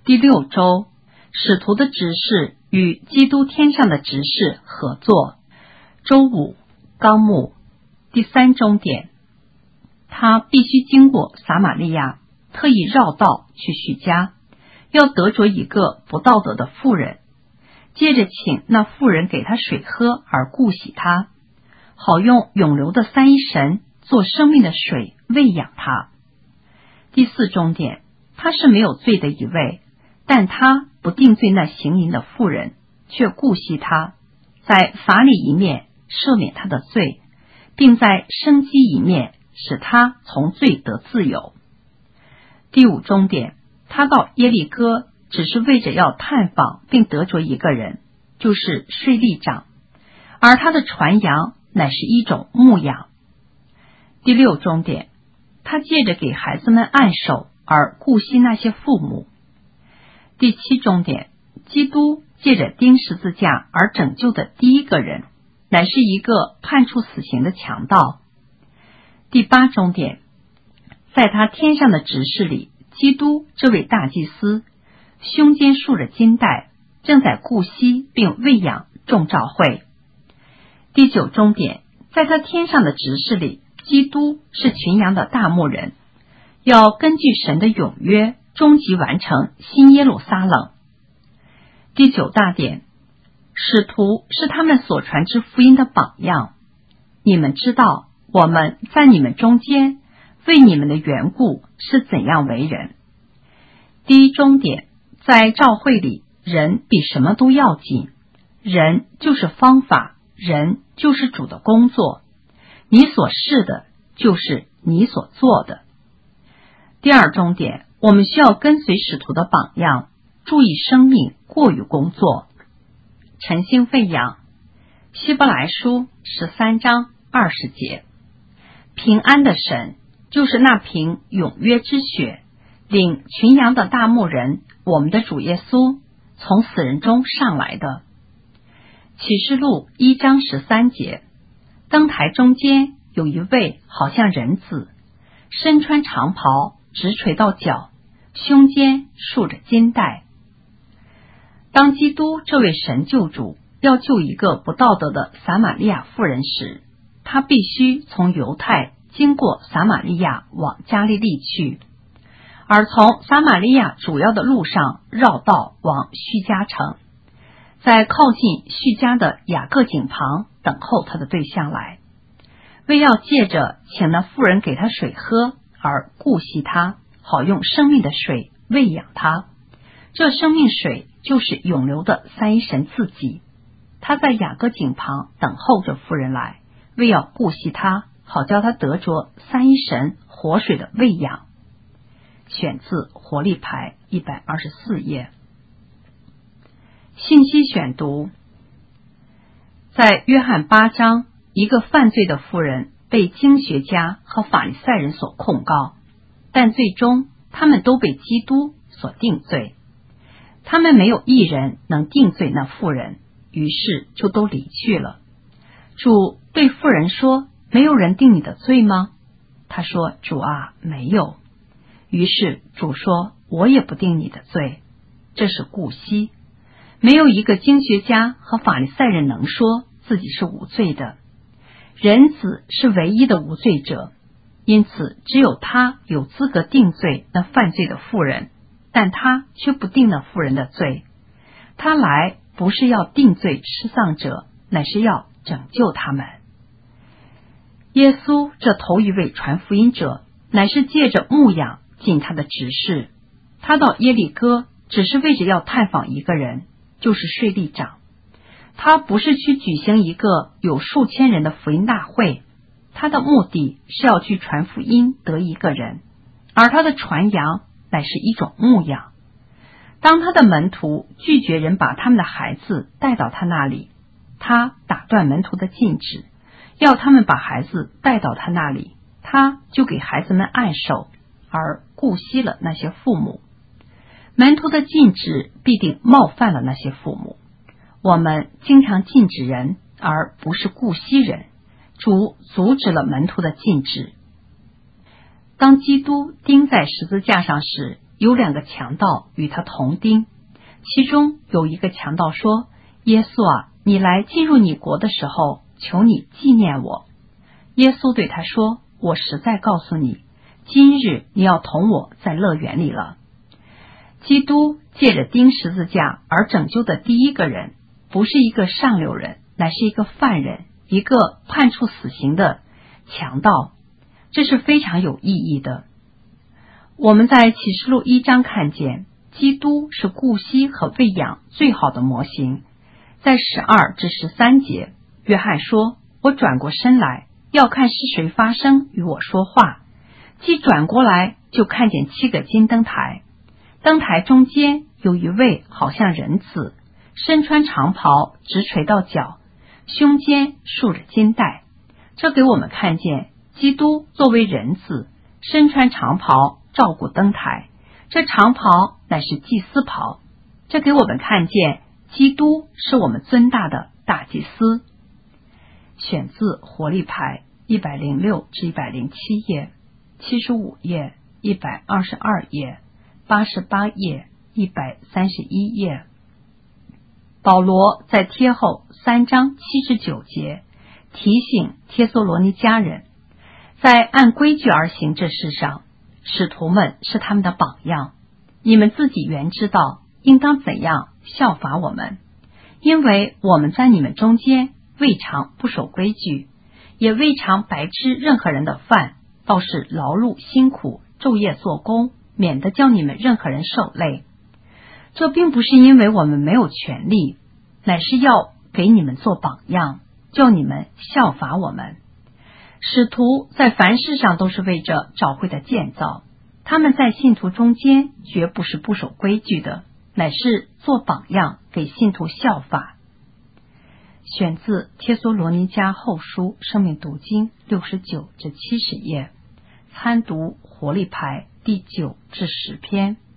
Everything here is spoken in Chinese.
第6周，使徒的执事与基督天上的执事合作。周5，纲目。第3终点，他必须经过撒玛利亚，特意绕道去叙加，要得着一个不道德的妇人，接着请那妇人给他水喝而顾惜他，好用永流的三一神做生命的水喂养他。第4终点，他是没有罪的一位，但他不定罪那行淫的妇人，却顾惜他，在法理一面赦免他的罪，并在生机一面使他从罪得自由。第5终点，他到耶利哥只是为着要探访并得着一个人，就是税吏长，而他的传扬乃是一种牧养。第6终点，他借着给孩子们按手而顾惜那些父母。第7终点，基督借着钉十字架而拯救的第一个人，乃是一个判处死刑的强盗。第8终点，在他天上的执事里，基督这位大祭司胸间束着金带，正在顾惜并喂养众召会。第9终点，在他天上的执事里，基督是群羊的大牧人，要根据神的永约终极完成新耶路撒冷。第9大点，使徒是他们所传之福音的榜样。你们知道我们在你们中间为你们的缘故是怎样为人。第1终点，在召会里，人比什么都要紧，人就是方法，人就是主的工作，你所是的就是你所做的。第2终点，我们需要跟随使徒的榜样，注意生命过于工作。晨星喂养，希伯来书13章20节。平安的神就是那凭永约之血领群羊的大牧人，我们的主耶稣从死人中上来的。启示录1章13节，灯台中间有一位好像人子，身穿长袍，直垂到脚，胸间束着金带。当基督这位神救主要救一个不道德的撒玛利亚妇人时，他必须从犹太经过撒玛利亚往加利利去，而从撒玛利亚主要的路上绕道往叙加城，在靠近叙加的雅各井旁等候他的对象来，为要借着请那妇人给他水喝而顾惜他，好用生命的水喂养他。这生命水就是永流的三一神自己。他在雅各井旁等候着妇人来，为要顾惜他，好叫他得着三一神活水的喂养。选自活力牌124页。信息选读，在约翰8章，一个犯罪的妇人被经学家和法利赛人所控告，但最终他们都被基督所定罪。他们没有一人能定罪那妇人，于是就都离去了。主对妇人说，没有人定你的罪吗？他说，主啊，没有。于是主说，我也不定你的罪。这是顾惜。没有一个经学家和法利赛人能说自己是无罪的。人子是唯一的无罪者，因此只有他有资格定罪那犯罪的妇人，但他却不定那妇人的罪。他来不是要定罪失丧者，乃是要拯救他们。耶稣这头一位传福音者，乃是借着牧养尽他的职事。他到耶利哥只是为着要探访一个人，就是税吏长。他不是去举行一个有数千人的福音大会，他的目的是要去传福音得一个人，而他的传扬乃是一种牧养。当他的门徒拒绝人把他们的孩子带到他那里，他打断门徒的禁止，要他们把孩子带到他那里，他就给孩子们按手，而顾惜了那些父母。门徒的禁止必定冒犯了那些父母。我们经常禁止人，而不是顾惜人。主阻止了门徒的禁止。当基督钉在十字架上时， 有2个强盗与他同钉，其中有一个强盗说：耶稣啊，你来进入你国的时候，求你纪念我。耶稣对他说：我实在告诉你，今日你要同我在乐园里了。基督借着钉十字架而拯救的第一个人，不是一个上流人，乃是一个犯人，一个判处死刑的强盗。这是非常有意义的。我们在启示录1章看见，基督是顾惜和喂养最好的模型。在12至13节，约翰说：我转过身来，要看是谁发声与我说话。既转过来，就看见7个金灯台，灯台中间有一位好像人子，身穿长袍，直垂到脚，胸间束着金带。这给我们看见基督作为人子，身穿长袍，照顾灯台。这长袍乃是祭司袍。这给我们看见基督是我们尊大的大祭司。选自活力牌106至107页、75页、122页、88页、131页。保罗在帖后3章7至9节提醒帖撒罗尼迦人，在按规矩而行这事上，使徒们是他们的榜样。你们自己原知道应当怎样效法我们，因为我们在你们中间未尝不守规矩，也未尝白吃任何人的饭，倒是劳碌辛苦，昼夜做工，免得叫你们任何人受累。这并不是因为我们没有权利，乃是要给你们做榜样，叫你们效法我们。使徒在凡事上都是为着教会的建造，他们在信徒中间绝不是不守规矩的，乃是做榜样给信徒效法。选自帖撒罗尼迦后书生命读经69至70页，参读活力牌第9至10篇。